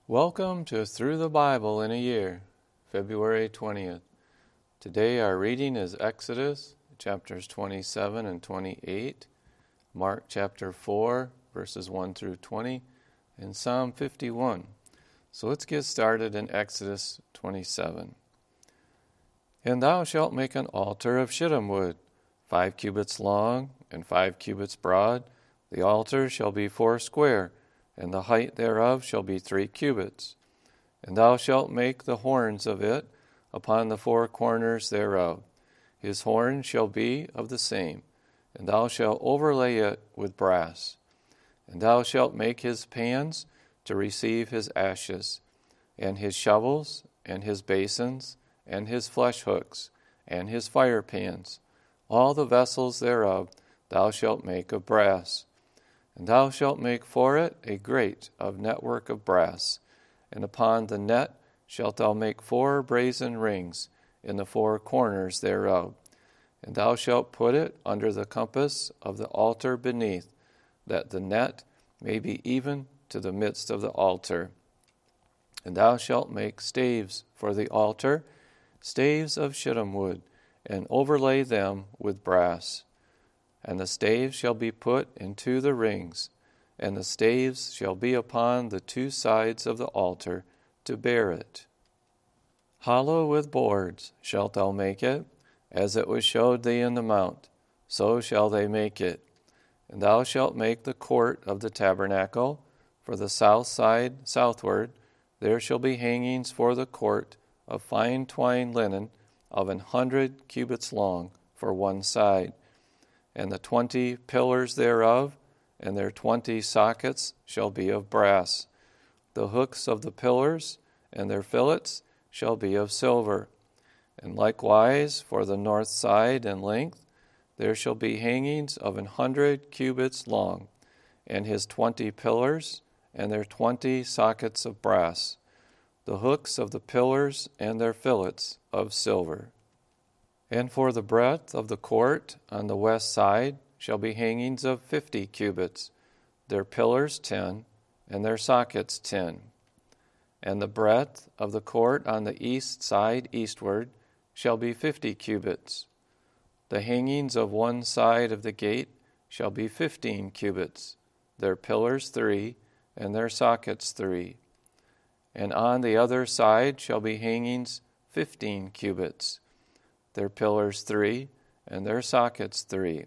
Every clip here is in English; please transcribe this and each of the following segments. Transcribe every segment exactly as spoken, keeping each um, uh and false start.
Welcome to Through the Bible in a Year, February twentieth. Today our reading is Exodus chapters twenty-seven and twenty-eight, Mark chapter four, verses one through twenty, and Psalm fifty-one. So let's get started in Exodus twenty-seven. And thou shalt make an altar of shittim wood, five cubits long and five cubits broad. The altar shall be foursquare, and the height thereof shall be three cubits. And thou shalt make the horns of it upon the four corners thereof. His horn shall be of the same, and thou shalt overlay it with brass. And thou shalt make his pans to receive his ashes, and his shovels, and his basins, and his flesh hooks, and his fire pans. All the vessels thereof thou shalt make of brass. And thou shalt make for it a grate of network of brass, and upon the net shalt thou make four brazen rings in the four corners thereof. And thou shalt put it under the compass of the altar beneath, that the net may be even to the midst of the altar. And thou shalt make staves for the altar, staves of shittim wood, and overlay them with brass. And the staves shall be put into the rings, and the staves shall be upon the two sides of the altar to bear it. Hollow with boards shalt thou make it, as it was showed thee in the mount, so shall they make it. And thou shalt make the court of the tabernacle. For the south side southward there shall be hangings for the court of fine twined linen of an hundred cubits long for one side. And the twenty pillars thereof, and their twenty sockets shall be of brass. The hooks of the pillars and their fillets shall be of silver. And likewise for the north side and length there shall be hangings of an hundred cubits long, and his twenty pillars and their twenty sockets of brass. The hooks of the pillars and their fillets of silver. And for the breadth of the court on the west side shall be hangings of fifty cubits, their pillars ten, and their sockets ten. And the breadth of the court on the east side eastward shall be fifty cubits. The hangings of one side of the gate shall be fifteen cubits, their pillars three, and their sockets three. And on the other side shall be hangings fifteen cubits, their pillars three, and their sockets three.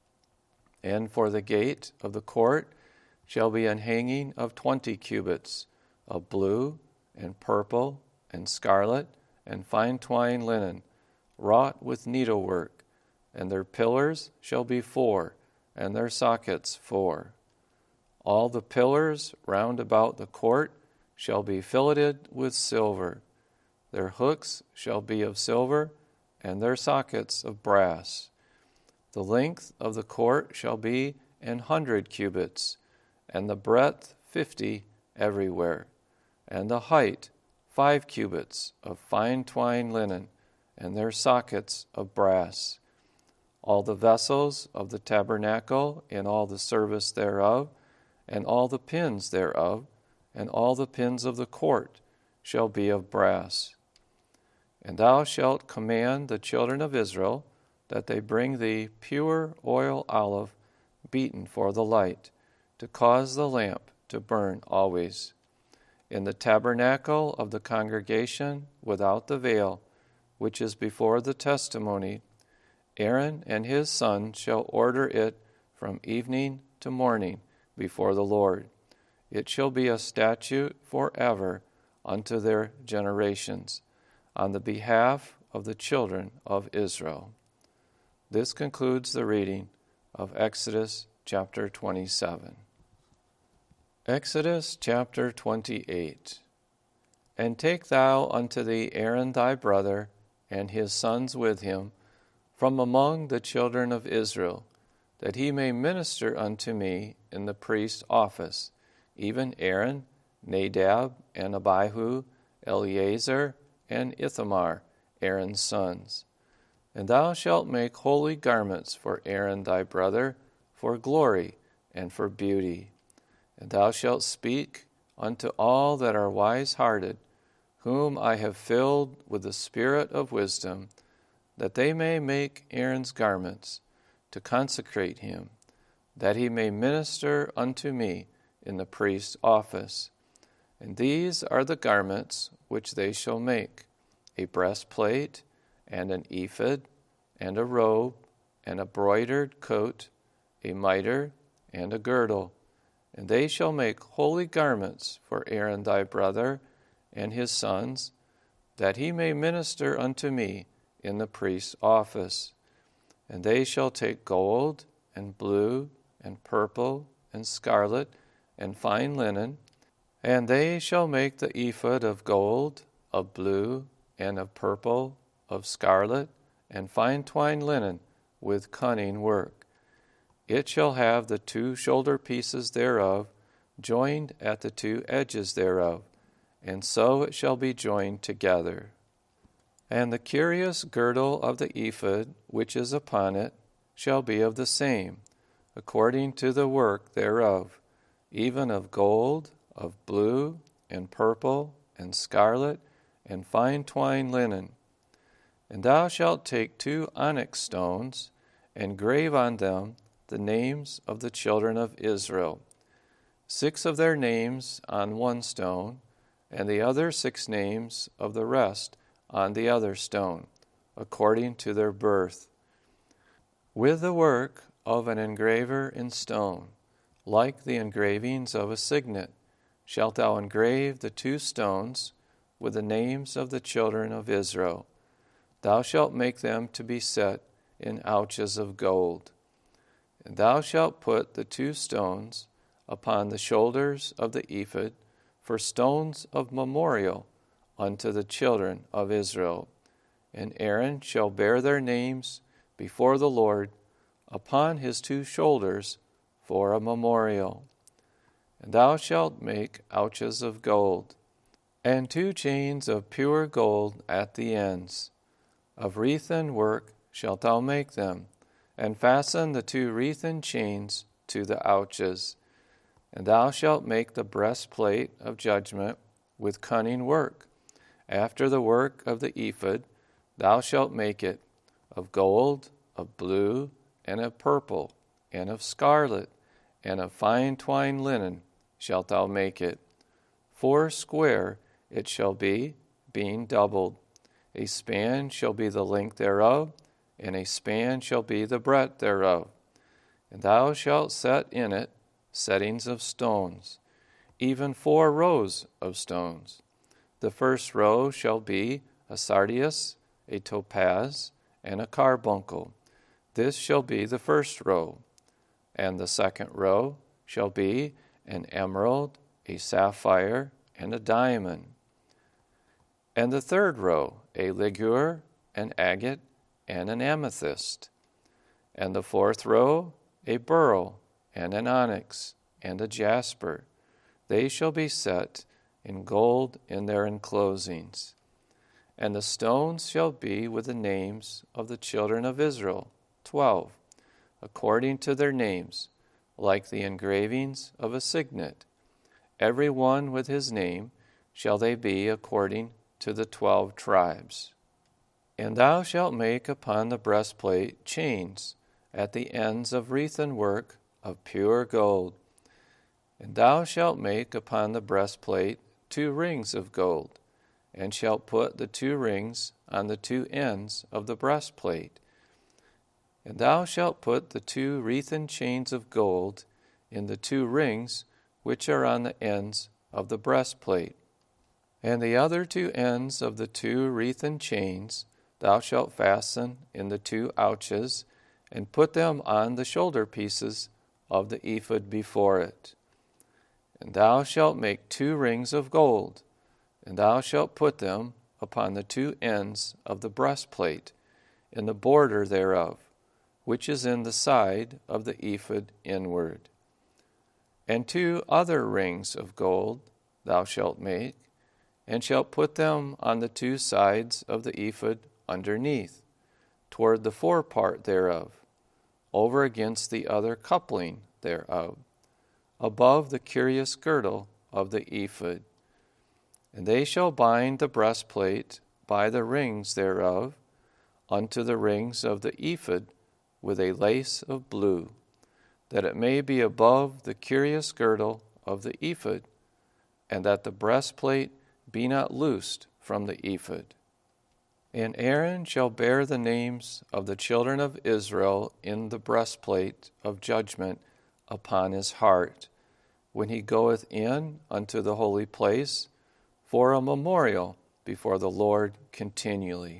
And for the gate of the court shall be an hanging of twenty cubits, of blue, and purple, and scarlet, and fine twined linen, wrought with needlework. And their pillars shall be four, and their sockets four. All the pillars round about the court shall be filleted with silver. Their hooks shall be of silver, and their sockets of brass. The length of the court shall be an hundred cubits, and the breadth fifty everywhere, and the height five cubits of fine twined linen, and their sockets of brass. All the vessels of the tabernacle in all the service thereof, and all the pins thereof, and all the pins of the court shall be of brass. And thou shalt command the children of Israel that they bring thee pure oil olive beaten for the light, to cause the lamp to burn always. In the tabernacle of the congregation without the veil, which is before the testimony, Aaron and his sons shall order it from evening to morning before the Lord. It shall be a statute forever unto their generations, on the behalf of the children of Israel. This concludes the reading of Exodus chapter twenty-seven. Exodus chapter twenty-eight. And take thou unto thee Aaron thy brother, and his sons with him, from among the children of Israel, that he may minister unto me in the priest's office, even Aaron, Nadab, and Abihu, Eleazar, and Ithamar, Aaron's sons. And thou shalt make holy garments for Aaron thy brother, for glory and for beauty. And thou shalt speak unto all that are wise-hearted, whom I have filled with the spirit of wisdom, that they may make Aaron's garments, to consecrate him, that he may minister unto me in the priest's office. And these are the garments which they shall make: a breastplate, and an ephod, and a robe, and a broidered coat, a mitre, and a girdle. And they shall make holy garments for Aaron thy brother and his sons, that he may minister unto me in the priest's office. And they shall take gold, and blue, and purple, and scarlet, and fine linen, and they shall make the ephod of gold, of blue, and of purple, of scarlet, and fine twined linen, with cunning work. It shall have the two shoulder pieces thereof, joined at the two edges thereof, and so it shall be joined together. And the curious girdle of the ephod, which is upon it, shall be of the same, according to the work thereof, even of gold, of blue, and purple, and scarlet, and fine twined linen. And thou shalt take two onyx stones, and grave on them the names of the children of Israel, six of their names on one stone, and the other six names of the rest on the other stone, according to their birth, with the work of an engraver in stone, like the engravings of a signet, shalt thou engrave the two stones with the names of the children of Israel. Thou shalt make them to be set in ouches of gold. And thou shalt put the two stones upon the shoulders of the ephod for stones of memorial unto the children of Israel. And Aaron shall bear their names before the Lord upon his two shoulders for a memorial. And thou shalt make ouches of gold, and two chains of pure gold at the ends. Of wreathen work shalt thou make them, and fasten the two wreathen chains to the ouches. And thou shalt make the breastplate of judgment with cunning work. After the work of the ephod, thou shalt make it of gold, of blue, and of purple, and of scarlet, and of fine twined linen shalt thou make it. Four square it shall be, being doubled. A span shall be the length thereof, and a span shall be the breadth thereof. And thou shalt set in it settings of stones, even four rows of stones. The first row shall be a sardius, a topaz, and a carbuncle. This shall be the first row. And the second row shall be an emerald, a sapphire, and a diamond. And the third row, a ligure, an agate, and an amethyst. And the fourth row, a beryl, and an onyx, and a jasper. They shall be set in gold in their enclosings. And the stones shall be with the names of the children of Israel, twelve, according to their names, like the engravings of a signet. Every one with his name shall they be according to the twelve tribes. And thou shalt make upon the breastplate chains at the ends of wreathen work of pure gold. And thou shalt make upon the breastplate two rings of gold, and shalt put the two rings on the two ends of the breastplate. And thou shalt put the two wreathen chains of gold in the two rings which are on the ends of the breastplate. And the other two ends of the two wreathen chains thou shalt fasten in the two ouches, and put them on the shoulder pieces of the ephod before it. And thou shalt make two rings of gold, and thou shalt put them upon the two ends of the breastplate, in the border thereof, which is in the side of the ephod inward. And two other rings of gold thou shalt make, and shalt put them on the two sides of the ephod underneath, toward the forepart thereof, over against the other coupling thereof, above the curious girdle of the ephod. And they shall bind the breastplate by the rings thereof unto the rings of the ephod with a lace of blue, that it may be above the curious girdle of the ephod, and that the breastplate be not loosed from the ephod. And Aaron shall bear the names of the children of Israel in the breastplate of judgment upon his heart, when he goeth in unto the holy place, for a memorial before the Lord continually.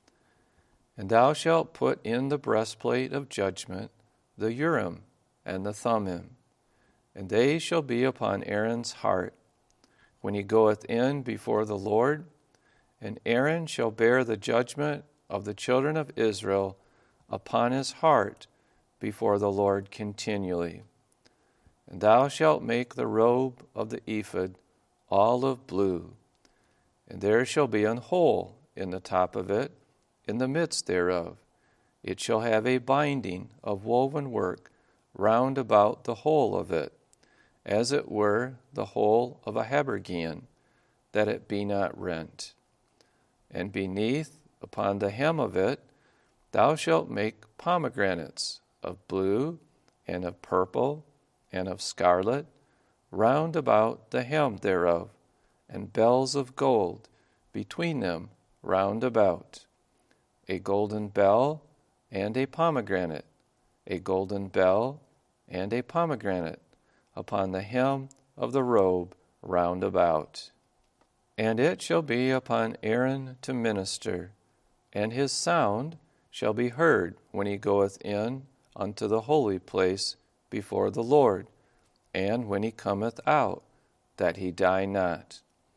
And thou shalt put in the breastplate of judgment the Urim and the Thummim, and they shall be upon Aaron's heart, when he goeth in before the Lord. And Aaron shall bear the judgment of the children of Israel upon his heart before the Lord continually. And thou shalt make the robe of the ephod all of blue, and there shall be an hole in the top of it, in the midst thereof. It shall have a binding of woven work round about the hole of it, as it were the hole of a habergeon, that it be not rent. And beneath, upon the hem of it, thou shalt make pomegranates of blue, and of purple, and of scarlet, round about the hem thereof, and bells of gold between them round about. A golden bell and a pomegranate, a golden bell and a pomegranate, upon the hem of the robe round about. And it shall be upon Aaron to minister, and his sound shall be heard when he goeth in unto the holy place before the Lord, and when he cometh out, that he die not.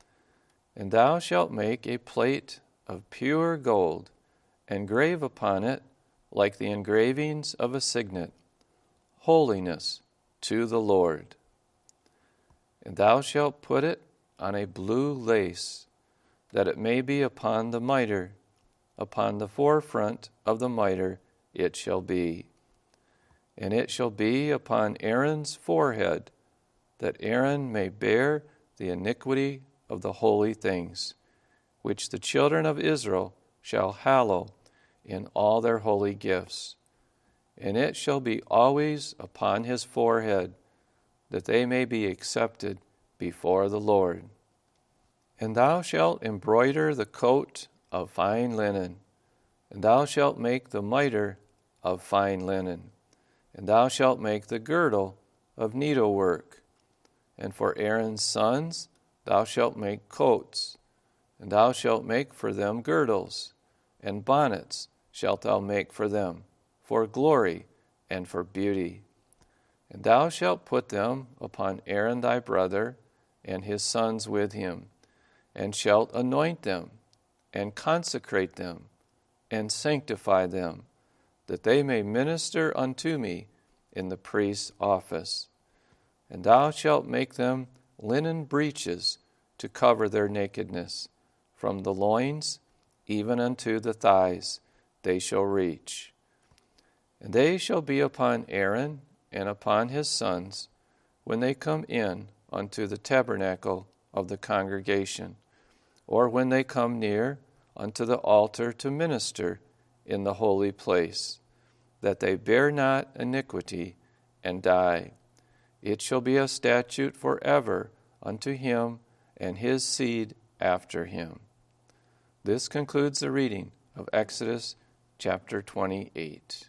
And thou shalt make a plate of pure gold, and grave upon it, like the engravings of a signet, holiness to the Lord. And thou shalt put it on a blue lace, that it may be upon the mitre, upon the forefront of the mitre it shall be. And it shall be upon Aaron's forehead, that Aaron may bear the iniquity of the holy things, which the children of Israel shall hallow in all their holy gifts. And it shall be always upon his forehead, that they may be accepted before the Lord. And thou shalt embroider the coat of fine linen, and thou shalt make the mitre of fine linen, and thou shalt make the girdle of needlework. And for Aaron's sons thou shalt make coats, and thou shalt make for them girdles, and bonnets shalt thou make for them, for glory and for beauty. And thou shalt put them upon Aaron thy brother, and his sons with him, and shalt anoint them, and consecrate them, and sanctify them, that they may minister unto me in the priest's office. And thou shalt make them linen breeches to cover their nakedness, from the loins even unto the thighs they shall reach. And they shall be upon Aaron and upon his sons when they come in unto the tabernacle of the congregation, or when they come near unto the altar to minister in the holy place, that they bear not iniquity and die. It shall be a statute forever unto him and his seed after him. This concludes the reading of Exodus chapter twenty-eight.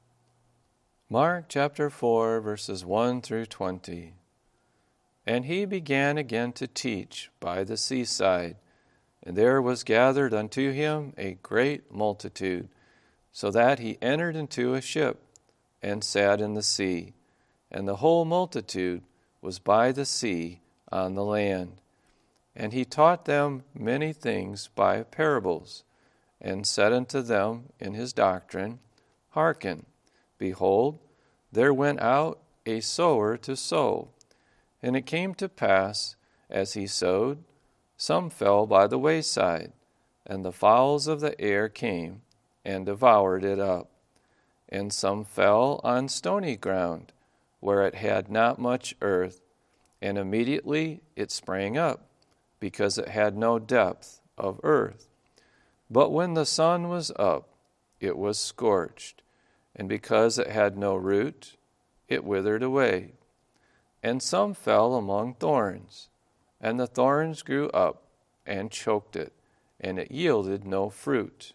Mark chapter four, verses one through twenty. And he began again to teach by the seaside, and there was gathered unto him a great multitude, so that he entered into a ship, and sat in the sea. And the whole multitude was by the sea on the land. And he taught them many things by parables, and said unto them in his doctrine, Hearken, behold, there went out a sower to sow. And it came to pass, as he sowed, some fell by the wayside, and the fowls of the air came and devoured it up. And some fell on stony ground, where it had not much earth, and immediately it sprang up, because it had no depth of earth. But when the sun was up, it was scorched, and because it had no root, it withered away. And some fell among thorns, and the thorns grew up and choked it, and it yielded no fruit.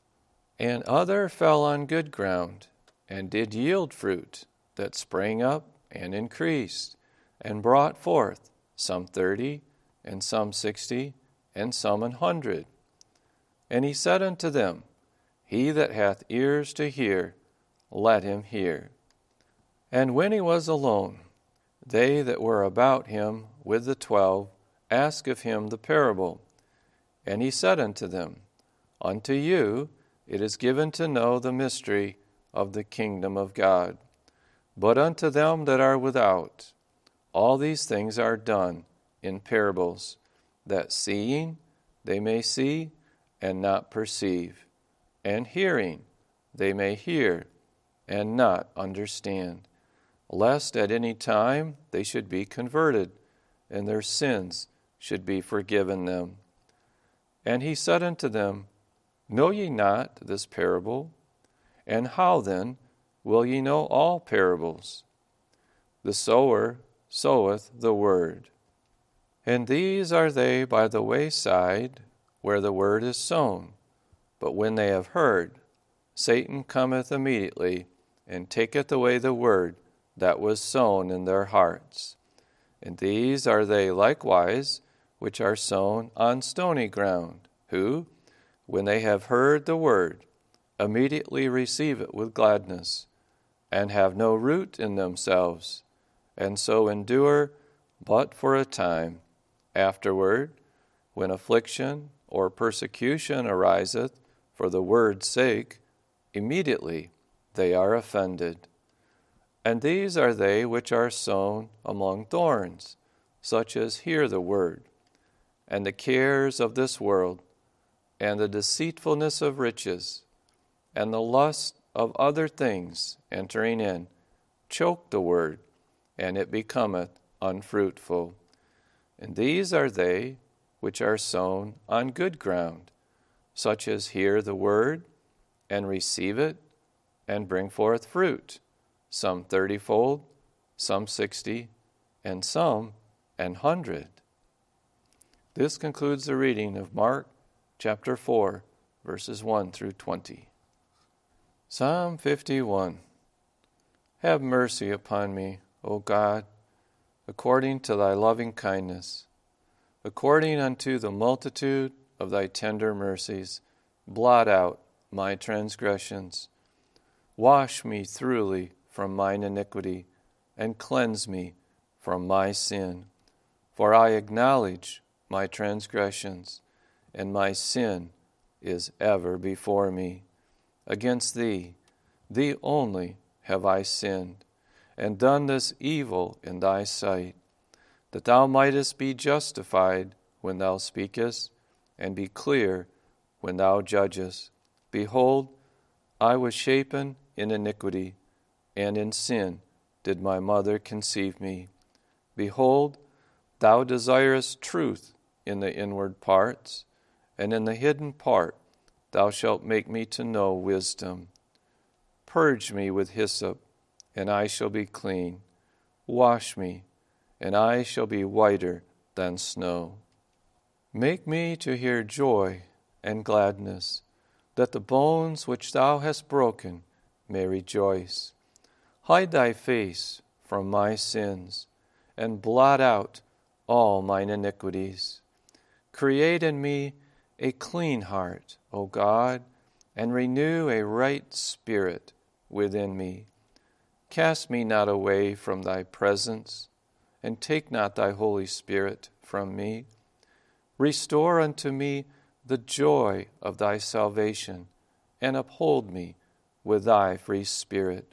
And other fell on good ground, and did yield fruit, that sprang up and increased, and brought forth some thirty, and some sixty, and some an hundred. And he said unto them, He that hath ears to hear, let him hear. And when he was alone, they that were about him with the twelve asked of him the parable. And he said unto them, Unto you it is given to know the mystery of the kingdom of God. But unto them that are without, all these things are done in parables, that seeing they may see and not perceive, and hearing they may hear and not understand, lest at any time they should be converted, and their sins should be forgiven them. And he said unto them, Know ye not this parable? And how then will ye know all parables? The sower soweth the word. And these are they by the wayside, where the word is sown. But when they have heard, Satan cometh immediately, and taketh away the word that was sown in their hearts. And these are they likewise which are sown on stony ground, who, when they have heard the word, immediately receive it with gladness, and have no root in themselves, and so endure but for a time. Afterward, when affliction or persecution ariseth for the word's sake, immediately they are offended. And these are they which are sown among thorns, such as hear the word, and the cares of this world, and the deceitfulness of riches, and the lust of other things entering in, choke the word, and it becometh unfruitful. And these are they which are sown on good ground, such as hear the word, and receive it, and bring forth fruit, some thirtyfold, some sixty, and some an hundred. This concludes the reading of Mark chapter four, verses one through twenty. Psalm fifty-one. Have mercy upon me, O God, according to thy loving kindness. According unto the multitude of thy tender mercies, blot out my transgressions. Wash me thoroughly from mine iniquity, and cleanse me from my sin. For I acknowledge my transgressions, and my sin is ever before me. Against thee, thee only, have I sinned, and done this evil in thy sight, that thou mightest be justified when thou speakest, and be clear when thou judgest. Behold, I was shapen in iniquity, and in sin did my mother conceive me. Behold, thou desirest truth in the inward parts, and in the hidden part thou shalt make me to know wisdom. Purge me with hyssop, and I shall be clean. Wash me, and I shall be whiter than snow. Make me to hear joy and gladness, that the bones which thou hast broken may rejoice. Hide thy face from my sins, and blot out all mine iniquities. Create in me a clean heart, O God, and renew a right spirit within me. Cast me not away from thy presence, and take not thy Holy Spirit from me. Restore unto me the joy of thy salvation, and uphold me with thy free spirit.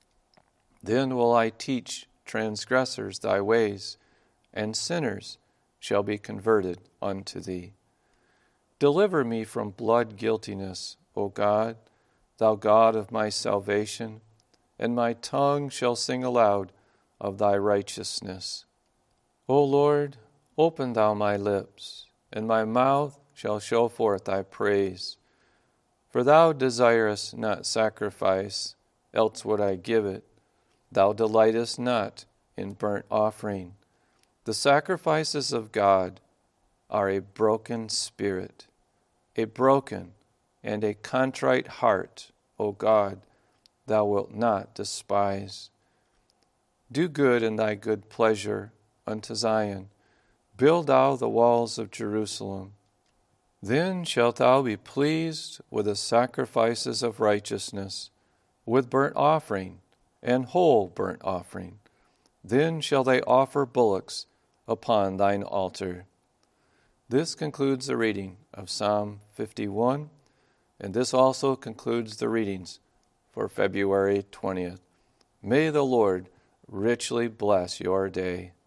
Then will I teach transgressors thy ways, and sinners shall be converted unto thee. Deliver me from blood guiltiness, O God, thou God of my salvation, and my tongue shall sing aloud of thy righteousness. O Lord, open thou my lips, and my mouth shall show forth thy praise. For thou desirest not sacrifice, else would I give it. Thou delightest not in burnt offering. The sacrifices of God are a broken spirit, a broken and a contrite heart, O God, thou wilt not despise. Do good in thy good pleasure unto Zion. Build thou the walls of Jerusalem. Then shalt thou be pleased with the sacrifices of righteousness, with burnt offering and whole burnt offering. Then shall they offer bullocks upon thine altar. This concludes the reading of Psalm fifty-one, and this also concludes the readings for February twentieth. May the Lord richly bless your day.